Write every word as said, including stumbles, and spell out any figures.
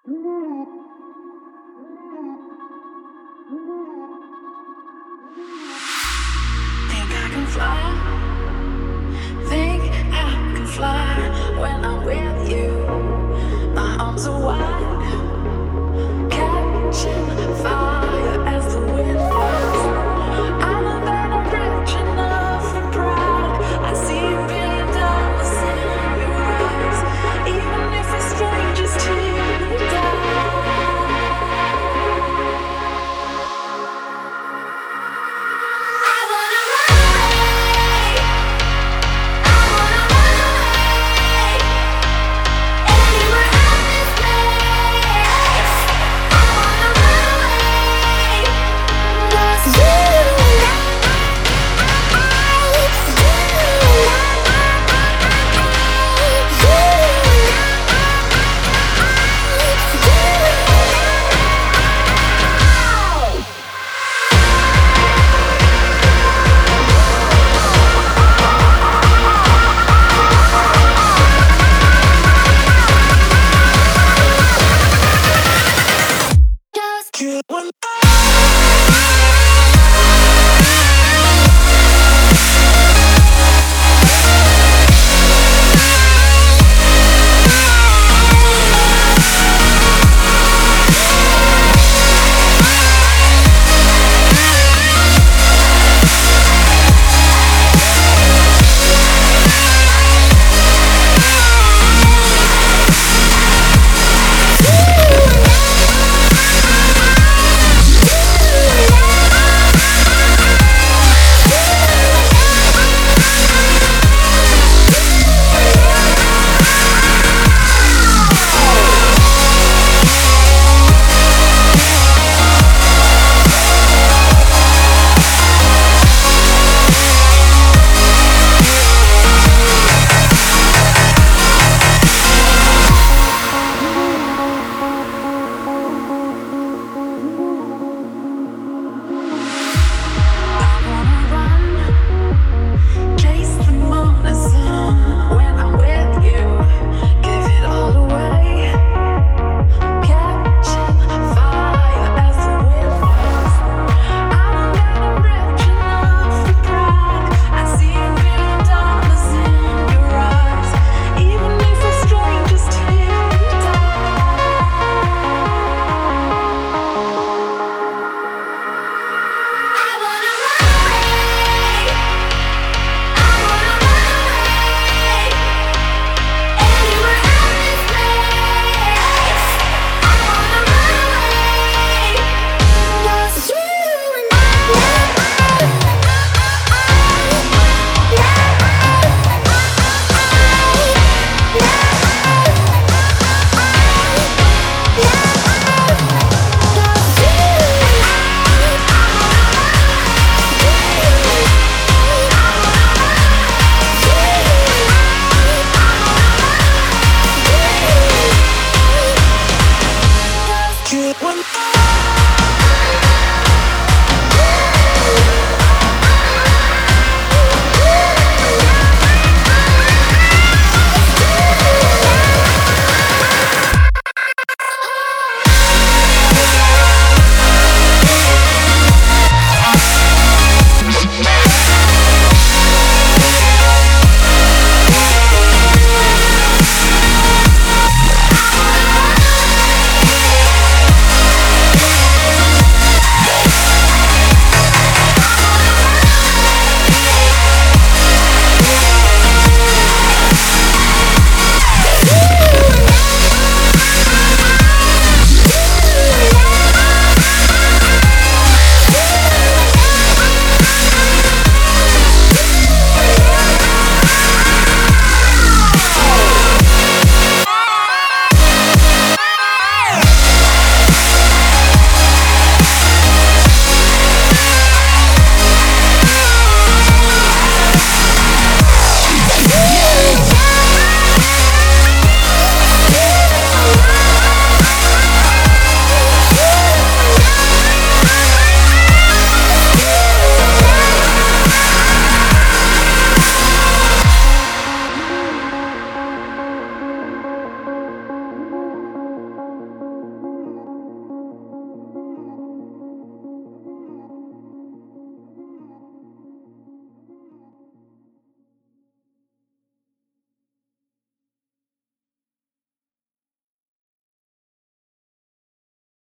Think I can fly. Think I can fly when I'm with you. My arms are wide, catching fire as the wind blows. I know that I'm rich enough for pride. I see a billion dollars in your eyes, even if we're strangers till we die. I wanna run away. I wanna run away anywhere out this place. I wanna run away 'cause you and I, you just you and you and I.